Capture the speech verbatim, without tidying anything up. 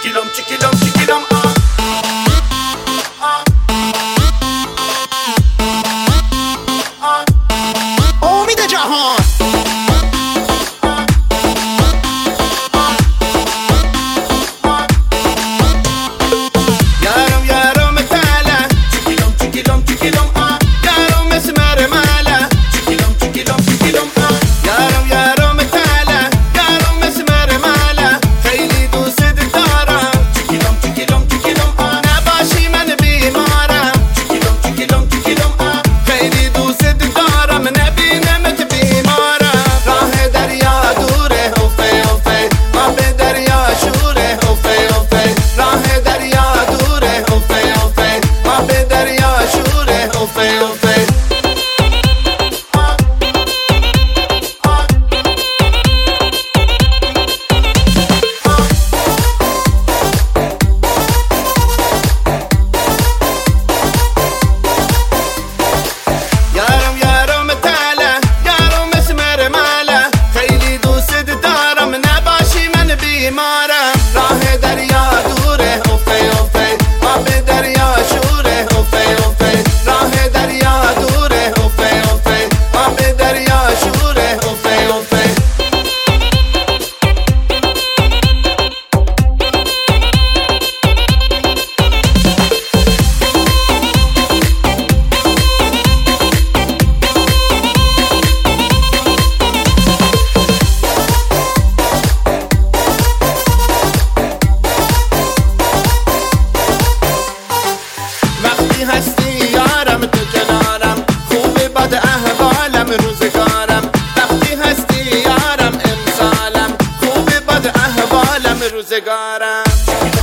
چکیلم چکیلم چکیلم آه آه آه امید جهان یارم یارم تالا چکیلم چکیلم چکیلم آه یارم اسمر مالا چکیلم چکیلم چکیلم آه یارم یارم تالا یارم اسمر مالا خیلی دوست دارم چکیلم چکیلم چکیلم آه نباشی من بیمارم چکیلم چکیلم چکیلم آه خیلی دوست دارم نبینمت بیمارم راه دریا دوره اوفه اوفه آب دریا شوره اوفه اوفه راه دریا دوره اوفه اوفه آب دریا شوره اوفه اوفه یارم یارم تالا یارم اسمر مالا خیلی دوست دارم نباشی من بیمارم راه دریا دوره اوفه اوفه آب دریا شوره اوفه اوفه راه دریا دوره اوفه اوفه آب دریا شوره اوفه اوفه وقتی هستی یارم تو کنارم خوبه بد احوالم روزگارم وقتی هستی یارم امسالم خوبه بد احوالم روزگارم